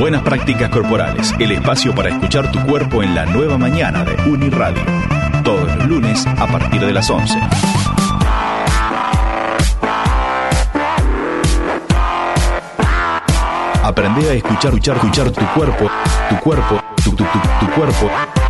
Buenas prácticas corporales, el espacio para escuchar tu cuerpo en la nueva mañana de Uniradio. Todos los lunes a partir de las 11. Aprende a escuchar tu cuerpo, tu cuerpo.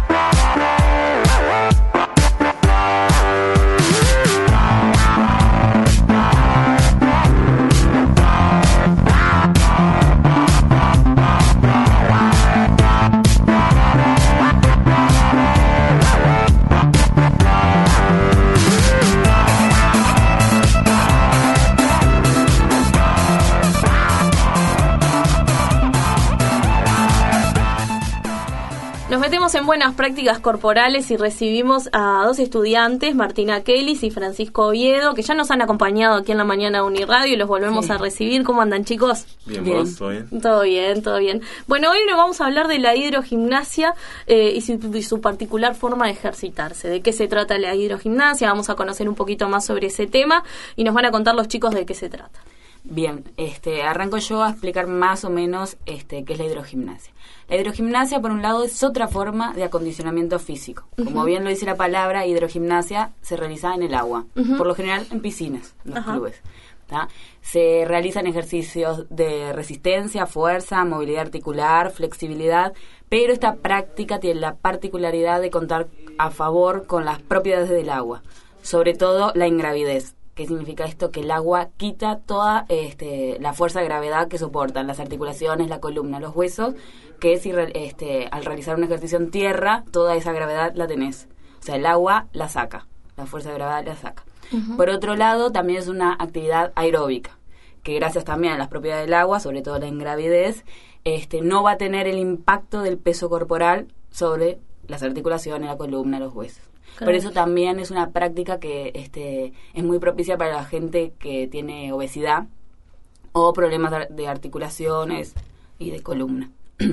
Nos metemos en buenas prácticas corporales y recibimos a dos estudiantes, Martina Kelis y Francisco Oviedo, que ya nos han acompañado aquí en la mañana de Uniradio y los volvemos a recibir. ¿Cómo andan, chicos? Bien. ¿Vos? ¿Todo bien? Todo bien. Bueno, hoy nos vamos a hablar de la hidrogimnasia y su particular forma de ejercitarse. ¿De qué se trata la hidrogimnasia? Vamos a conocer un poquito más sobre ese tema y nos van a contar los chicos de qué se trata. Bien, arranco yo a explicar más o menos qué es la hidrogimnasia. La hidrogimnasia, por un lado, es otra forma de acondicionamiento físico. Como bien lo dice la palabra, hidrogimnasia se realiza en el agua, por lo general en piscinas, en los clubes. ¿tá? Se realizan ejercicios de resistencia, fuerza, movilidad articular, flexibilidad, pero esta práctica tiene la particularidad de contar a favor con las propiedades del agua, sobre todo la ingravidez. ¿Qué significa esto? Que el agua quita toda la fuerza de gravedad que soportan las articulaciones, la columna, los huesos, que si al realizar un ejercicio en tierra, toda esa gravedad la tenés. O sea, el agua la saca, la fuerza de gravedad la saca. Por otro lado, también es una actividad aeróbica, que gracias también a las propiedades del agua, sobre todo la ingravidez, no va a tener el impacto del peso corporal sobre las articulaciones, la columna, los huesos. Claro. Por eso también es una práctica que es muy propicia para la gente que tiene obesidad o problemas de articulaciones y de columna.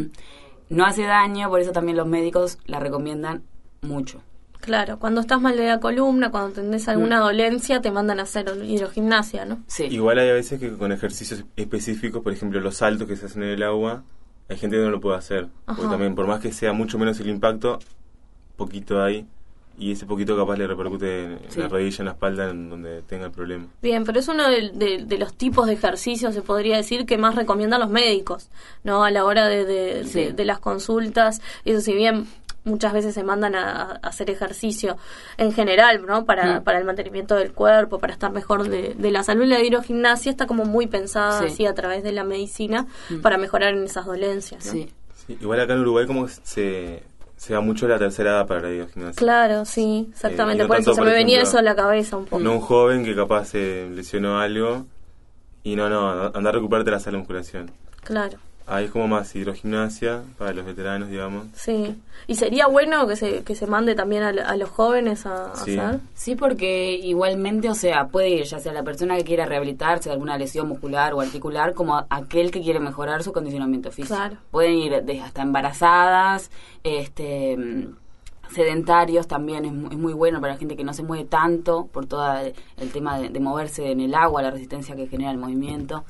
No hace daño, por eso también los médicos la recomiendan mucho. Claro, cuando estás mal de la columna, cuando tenés alguna dolencia, te mandan a hacer hidrogimnasia, ¿no? Sí. Igual hay a veces que con ejercicios específicos, por ejemplo, los saltos que se hacen en el agua, hay gente que no lo puede hacer. Ajá. Porque también, por más que sea mucho menos el impacto, poquito hay. Y ese poquito capaz le repercute en la rodilla, en la espalda, en donde tenga el problema. Bien, pero es uno de los tipos de ejercicios, se podría decir, que más recomiendan los médicos, ¿no? A la hora de las consultas. Eso, si bien muchas veces se mandan a hacer ejercicio en general, ¿no? Para el mantenimiento del cuerpo, para estar mejor de la salud. La hidrogimnasia está como muy pensada así a través de la medicina para mejorar en esas dolencias, ¿no? Sí. Igual acá en Uruguay como se da mucho la tercera edad para la hidrogimnasia. Claro, sí, exactamente. Por eso se me venía eso a la cabeza un poco. No un joven que capaz se lesionó algo y anda a recuperarte la sala de musculación. Claro. Ahí es como más hidrogimnasia para los veteranos, digamos. Sí. ¿Y sería bueno que se mande también a los jóvenes a hacer? Sí, porque igualmente, o sea, puede ir ya sea la persona que quiera rehabilitarse de alguna lesión muscular o articular, como aquel que quiere mejorar su condicionamiento físico. Claro. Pueden ir hasta embarazadas, sedentarios también es muy bueno para la gente que no se mueve tanto por todo el tema de moverse en el agua, la resistencia que genera el movimiento.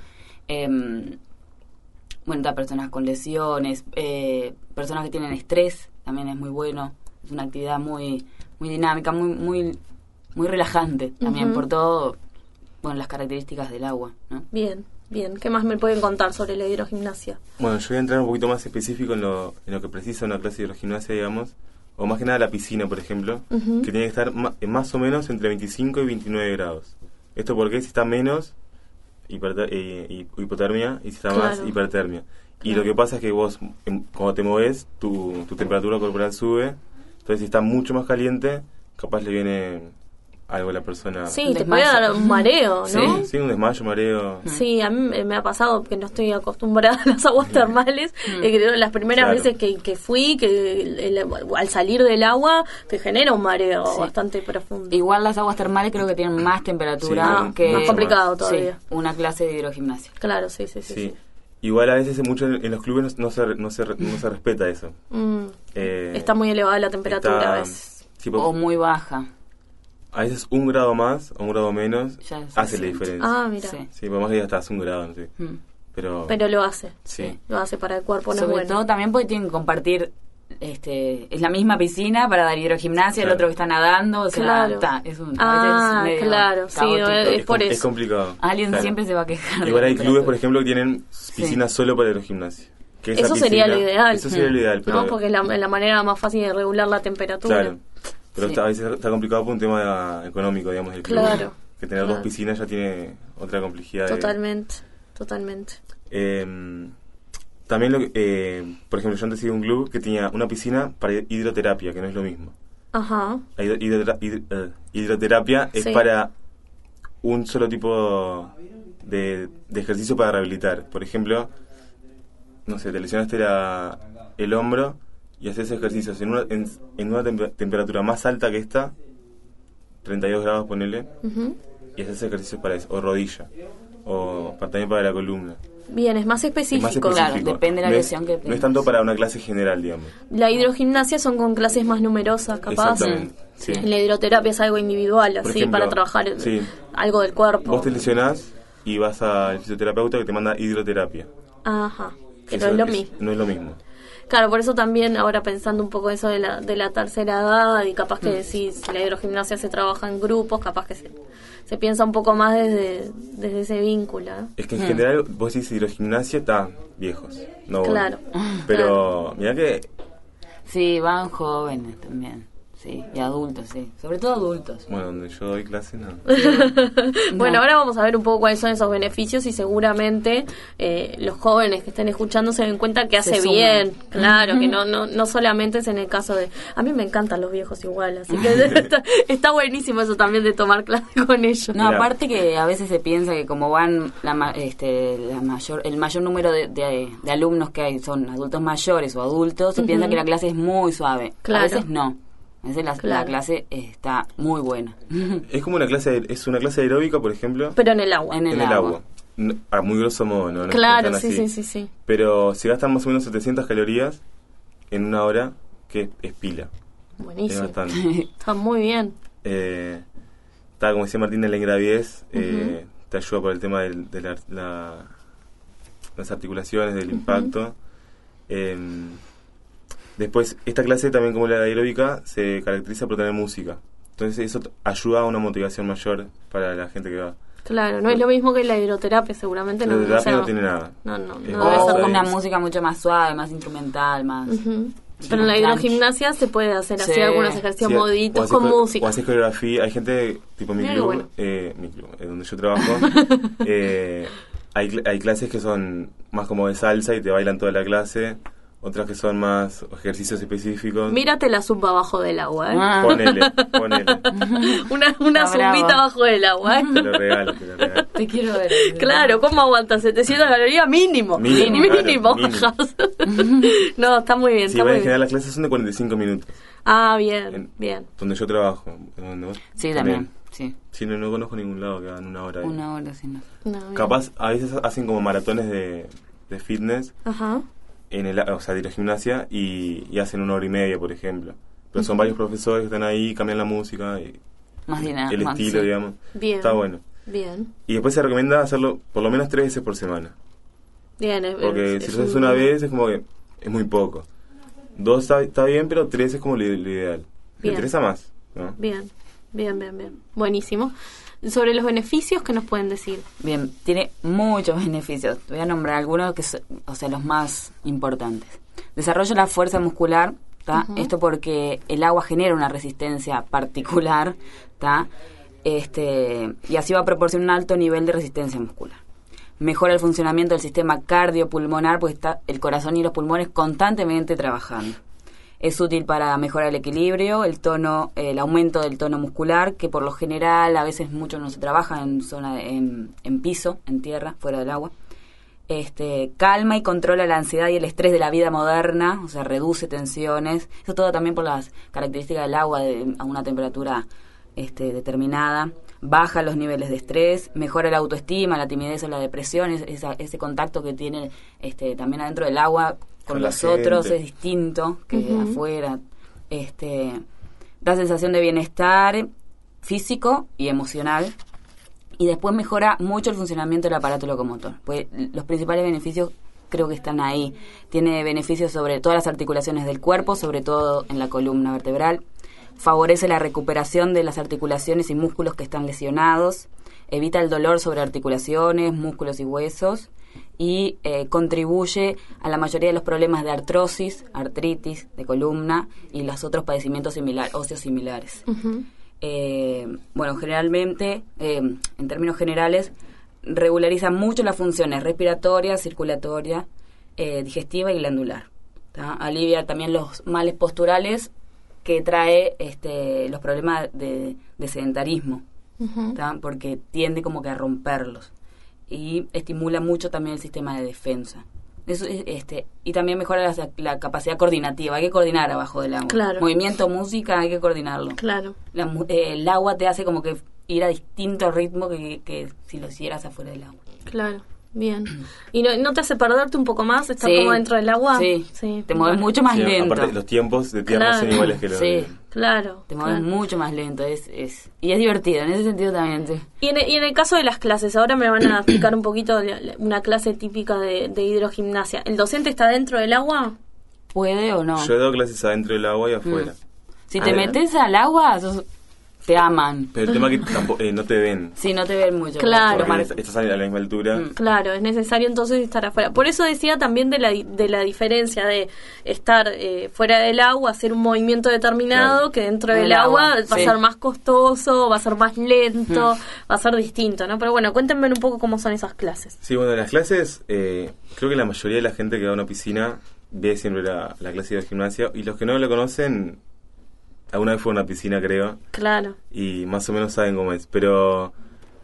Personas con lesiones, personas que tienen estrés, también es muy bueno. Es una actividad muy dinámica, muy relajante también, por todo, las características del agua, ¿no? Bien. ¿Qué más me pueden contar sobre la hidrogimnasia? Bueno, yo voy a entrar un poquito más específico en lo que precisa una clase de hidrogimnasia, digamos, o más que nada la piscina, por ejemplo, que tiene que estar más o menos entre 25 y 29 grados. ¿Esto porque si está menos hipotermia y si está más hipertermia? Y lo que pasa es que vos, cuando te moves, tu temperatura corporal sube. Entonces, si está mucho más caliente, capaz le viene algo a la persona. Sí, te puede dar un mareo, ¿no? Sí, un desmayo, mareo. Sí, a mí me ha pasado que no estoy acostumbrada a las aguas termales. Las primeras veces que fui, al salir del agua, te genera un mareo bastante profundo. Igual las aguas termales creo que tienen más temperatura que... Más complicado todavía. Una clase de hidrogimnasia. Claro, sí. Igual a veces mucho en los clubes no se respeta eso. Está muy elevada la temperatura a veces. O muy baja. A veces 1 grado más o 1 grado menos hace la diferencia. Mira. Sí, por más que ya estás 1 grado, sí. pero lo hace. Sí. Lo hace para el cuerpo, no Sobre es bueno. todo también porque tienen que compartir, es la misma piscina para dar hidrogimnasia, el otro que está nadando, o sea, Claro. es a veces medio claro, sí, caótico. es por eso. Es complicado. Alguien siempre se va a quejar. Igual de hay la clubes, por temperatura. ejemplo, que tienen piscinas solo para hidrogimnasia. Que esa Eso sería lo ideal. Eso sería lo ideal, pero... ¿No? Porque es la manera más fácil de regular la temperatura. Claro, pero Sí. a veces está complicado por un tema económico, digamos, del club. Claro. Que tener Claro. dos piscinas ya tiene otra complejidad. Totalmente. También, por ejemplo, yo antes iba a un club que tenía una piscina para hidroterapia, que no es lo mismo. Ajá. La hidroterapia es Sí. para un solo tipo de ejercicio para rehabilitar. Por ejemplo, no sé, te lesionaste el hombro y haces ejercicios en una temperatura más alta que esta, 32 grados ponele, Ujú. y haces ejercicios para eso, o rodilla, o también para la columna. Bien, es más específico. Es más específico. Claro, depende de la No es- lesión que No es tengas. tanto para una clase general, digamos. La hidrogimnasia son con clases más numerosas, capaz. Exactamente, sí. La hidroterapia es algo individual, Por así, ejemplo, para trabajar sí. algo del cuerpo. Vos te lesionás y vas al fisioterapeuta que te manda hidroterapia. Ajá, que no Eso es lo mismo. No es lo mismo. Claro, por eso también ahora pensando un poco eso de la tercera edad y capaz que si la hidrogimnasia se trabaja en grupos, capaz que se piensa un poco más desde ese vínculo. ¿Eh? Es que en general vos decís hidrogimnasia, está viejos. No, Claro. Pero mirá que Sí, van jóvenes también. Sí, y adultos, sí. Sobre todo adultos. bueno, donde yo doy clase no. Bueno, ahora vamos a ver un poco cuáles son esos beneficios y seguramente los jóvenes que estén escuchando se den cuenta que Se hace suman. bien, claro, que no solamente es en el caso de... A mí me encantan los viejos igual, así que está buenísimo eso también de tomar clase con ellos. No, Mirá. aparte que a veces se piensa que como van el mayor número de alumnos que hay son adultos mayores o adultos, se piensa que la clase es muy suave. Claro. A veces no. A veces la Claro. clase está muy buena. Es como una clase aeróbica, por ejemplo, Pero en el agua. En el el agua. agua. A muy grosso modo, ¿no? No Claro, es tan sí, así. sí. Pero se gastan más o menos 700 calorías en una hora, que es pila. Es Buenísimo. bastante. Está muy bien. Está, como decía Martina, la ingravidez te ayuda por el tema de las articulaciones, del impacto. Después, esta clase también, como la aeróbica, se caracteriza por tener música. Entonces eso ayuda a una motivación mayor para la gente que va. Claro, no es lo mismo que la hidroterapia, seguramente. La hidroterapia o sea, no tiene nada. No Es debe más, ser O como una música mucho más suave, más instrumental, más... Ujú. Pero en la hidrogimnasia se puede hacer así Sí. algunos ejercicios Sí, o moditos haces con música. O haces coreografía. Hay gente, tipo mi Mira club, qué bueno. donde yo trabajo, hay clases que son más como de salsa y te bailan toda la clase. Otras que son más ejercicios específicos. Mírate la zumba abajo del agua, ¿eh? Ah. Ponele. Una Está bravo. zumbita abajo del agua, ¿eh? Te lo regalo. Te quiero ver. Claro, ¿cómo aguantas? 700 calorías mínimo. Mínimo, claro, mínimo. bajas. No, está muy bien, Sí, está bueno, muy en general bien. las clases son de 45 minutos. Ah, bien, bien. Donde yo trabajo. Donde vos Sí, también. Sí. Sí, no conozco ningún lado que hagan una hora ahí. Una hora, sí, no. No, bien. Capaz, a veces hacen como maratones de fitness, Ajá. o sea, de hidrogimnasia, y hacen 1 hora y media, por ejemplo. Pero son varios profesores que están ahí, cambian la música, y Más dinámico. el estilo, sí. digamos. Bien. Está bueno. Bien. Y después se recomienda hacerlo por lo menos 3 veces por semana. Bien. Porque si lo haces una vez es como que es muy poco. 2 está bien, pero 3 es como lo ideal. Bien. De 3 a más, ¿no? Bien. Buenísimo. Sobre los beneficios, ¿qué nos pueden decir? Bien, tiene muchos beneficios. Te voy a nombrar algunos que son, los más importantes. Desarrolla la fuerza muscular, ¿tá? Esto porque el agua genera una resistencia particular, ¿tá? Y así va a proporcionar un alto nivel de resistencia muscular. Mejora el funcionamiento del sistema cardiopulmonar, porque está el corazón y los pulmones constantemente trabajando. Es útil para mejorar el equilibrio, el aumento del tono muscular, que por lo general a veces mucho no se trabaja en piso, en tierra, fuera del agua. Calma y controla la ansiedad y el estrés de la vida moderna, o sea, reduce tensiones. Eso todo también por las características del agua a una temperatura determinada. Baja los niveles de estrés, mejora la autoestima, la timidez o la depresión, ese contacto que tiene también adentro del agua con Con la los otros gente. es distinto que afuera. Da sensación de bienestar físico y emocional Y después mejora mucho el funcionamiento del aparato locomotor. Pues los principales beneficios creo que están ahí. Tiene beneficios sobre todas las articulaciones del cuerpo, sobre todo en la columna vertebral. Favorece la recuperación de las articulaciones y músculos que están lesionados. Evita el dolor sobre articulaciones, músculos y huesos. Y contribuye a la mayoría de los problemas de artrosis, artritis, de columna y los otros padecimientos óseos similares. Uh-huh. Bueno, generalmente, en términos generales, regulariza mucho las funciones respiratoria, circulatoria, digestiva y glandular. ¿tá? Alivia también los males posturales que trae los problemas de sedentarismo, Uh-huh. ¿tá? Porque tiende como que a romperlos. Y estimula mucho también el sistema de defensa. Eso y también mejora la capacidad coordinativa. Hay que coordinar abajo del agua. Claro. Movimiento, música, hay que coordinarlo. Claro. El agua te hace como que ir a distinto ritmo que si lo hicieras afuera del agua. Claro. Bien. ¿Y no te hace perderte un poco más? ¿Estar Sí. como dentro del agua? Sí. Te mueves mucho más Sí, lento. aparte, los tiempos de tierra son Claro. iguales que los Sí. Claro. Te mueves claro. mucho más lento. Y es divertido, en ese sentido también. Sí. Y en el caso de las clases, ahora me van a explicar un poquito una clase típica de hidrogimnasia. ¿El docente está dentro del agua? ¿Puede o no? Yo he dado clases adentro del agua y afuera. Si te A ver. metes al agua, te aman. Pero el tema es que tampoco, no te ven. Sí, no te ven mucho. Claro. Porque estás a la misma altura. Claro, es necesario entonces estar afuera. Por eso decía también de la diferencia de estar fuera del agua, hacer un movimiento determinado, Claro. que dentro Del del agua agua, va a sí. ser más costoso, va a ser más lento, va a ser distinto, ¿no? Pero bueno, cuéntenme un poco cómo son esas clases. Sí, bueno, las clases, creo que la mayoría de la gente que va a una piscina ve siempre la clase de gimnasia. Y los que no la conocen, alguna vez fue a una piscina, creo. Claro. Y más o menos saben cómo es. Pero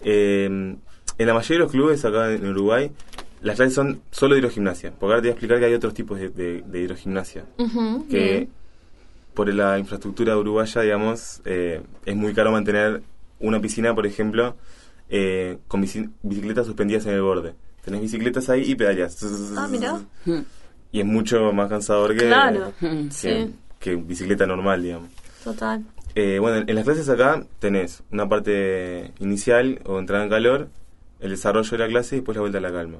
en la mayoría de los clubes acá en Uruguay, las clases son solo de hidrogimnasia. Porque ahora te voy a explicar que hay otros tipos de hidrogimnasia. Ujú, Que bien. por la infraestructura uruguaya, digamos, es muy caro mantener una piscina, por ejemplo, con bicicletas suspendidas en el borde. Tenés bicicletas ahí y pedaleas. Ah, mirá. Y es mucho más cansador que, Claro, que, sí. que bicicleta normal, digamos. Total. Bueno, en las clases acá tenés una parte inicial o entrada en calor, el desarrollo de la clase y después la vuelta a la calma.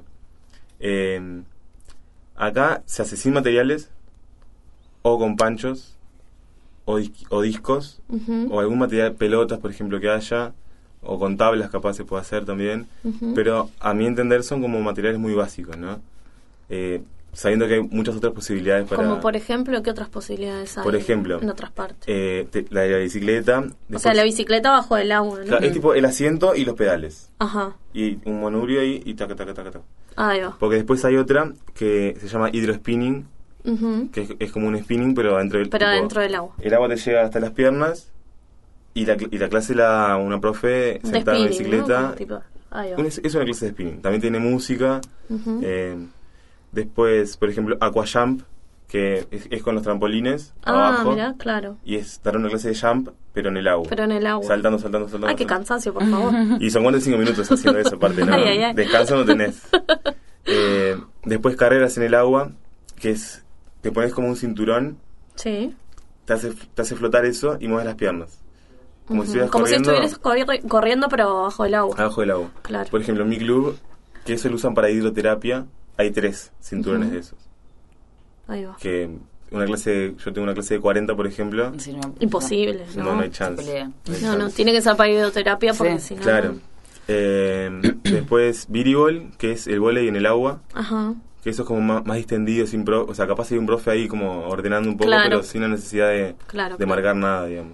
Acá se hace sin materiales, o con panchos, o discos, Ujú, o algún material, pelotas por ejemplo que haya, o con tablas capaz se puede hacer también, ujú. pero a mi entender son como materiales muy básicos, ¿no? Sabiendo que hay muchas otras posibilidades para... Como por ejemplo, ¿qué otras posibilidades hay Por ejemplo, en otras partes? la de la bicicleta. O sea, después- la bicicleta bajo el agua, ¿no? Claro, es tipo el asiento y los pedales. Ajá, Y un manubrio ahí y taca, taca, taca, taca. ahí va. Porque después hay otra que se llama hidrospinning, Ujú. que es como un spinning, pero dentro del... Pero tipo, dentro del agua. el agua te llega hasta las piernas y la clase la da una profe De sentada en la spinning, bicicleta. ¿no? Tipo, ahí va. Es una clase de spinning. También tiene música. Ujú. Después, por ejemplo, aquajump, que es con los trampolines abajo. Mira, claro. Y es dar una clase de jump, pero en el agua. Pero en el agua. Saltando. Ay, qué cansancio, por favor. Y son 45 minutos haciendo esa parte, ¿no? Ay, ay, ay. Descanso no tenés. Después carreras en el agua, que es, te pones como un cinturón, Sí. te hace flotar eso y mueves las piernas. Como si Ujú. estuvieras Como corriendo si estuvieras corriendo, pero bajo el agua. abajo del agua. Claro. Por ejemplo, en mi club, que eso lo usan para hidroterapia, hay 3 cinturones Ujú. de esos. Ahí va. Que yo tengo una clase de 40, por ejemplo. Si no, Imposible, No, ¿no? no hay se chance. pelea. No, tiene que ser para hidroterapia porque Sí, si no... Claro. Después, biribol, que es el vóley en el agua. Ajá. Que eso es como más distendido, sin o sea, capaz hay un profe ahí como ordenando un poco, Claro. pero sin la necesidad de Claro. marcar nada, digamos.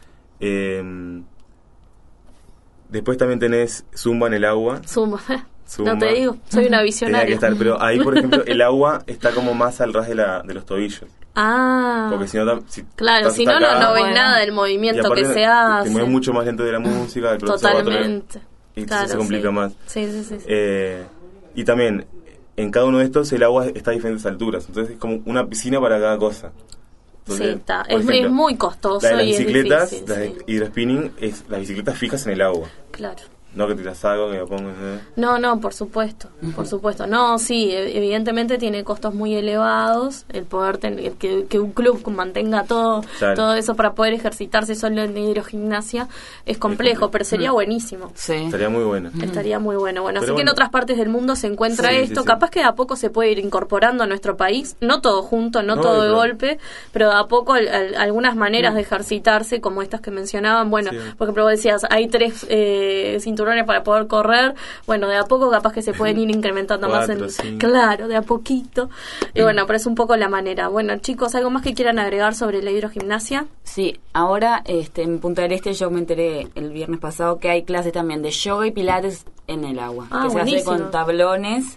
Después también tenés zumba en el agua. Zumba. Zumba. No te digo, soy una Tenía visionaria. que estar, pero ahí, por ejemplo, el agua está como más al ras de los tobillos. Ah. Porque si no, Claro, estás si no, hasta acá, no ves Bueno. nada del y movimiento aparte que se te hace. mueves mucho más lento de la música, del profesor va a tocar, Totalmente. y entonces Claro, se complica sí. más. Sí. Y también, en cada uno de estos el agua está a diferentes alturas. Entonces es como una piscina para cada cosa. Entonces, Sí, está. por Es ejemplo, muy costoso la de las y es bicicletas, difícil. las de Sí. hidrospinning, es las bicicletas fijas en el agua. Claro. No que te las hago, que me pongo... No, por supuesto. No, sí, evidentemente tiene costos muy elevados el poder tener que un club mantenga todo eso para poder ejercitarse solo en hidrogimnasia es complejo, pero sería buenísimo. Sí. Estaría muy bueno. Estaría muy bueno. Bueno, Pero así que en otras partes del mundo se encuentra esto. Capaz que de a poco se puede ir incorporando a nuestro país, no todo junto, no todo de golpe, pero de a poco algunas maneras de ejercitarse, como estas que mencionaban. Bueno, por ejemplo, vos decías, hay 3 cinturones para poder correr, bueno, de a poco capaz que se pueden ir incrementando 4, más 5. Claro, de a poquito. Y bueno, pero es un poco la manera. Bueno, chicos, ¿algo más que quieran agregar sobre la hidrogimnasia? Sí, ahora en Punta del Este yo me enteré el viernes pasado que hay clases también de yoga y pilates en el agua, que se hace con tablones,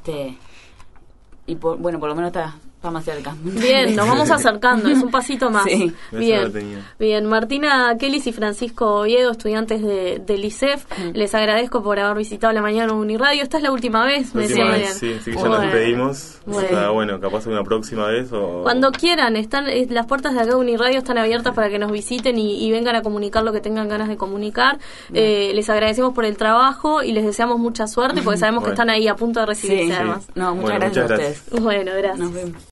y por lo menos está más cerca. Bien, nos vamos acercando, es un pasito más. Sí. Bien, Martina Kelis y Francisco Oviedo, estudiantes del ISEF, les agradezco por haber visitado la mañana Uniradio. Esta es la última vez, me decía Mariana. Sí, así que ya nos despedimos. Bueno, capaz una próxima vez o... Cuando quieran, las puertas de acá de Uniradio están abiertas para que nos visiten y vengan a comunicar lo que tengan ganas de comunicar. Les agradecemos por el trabajo y les deseamos mucha suerte porque sabemos que están ahí a punto de recibirse además. No, muchas gracias a ustedes. Bueno, gracias. Nos vemos.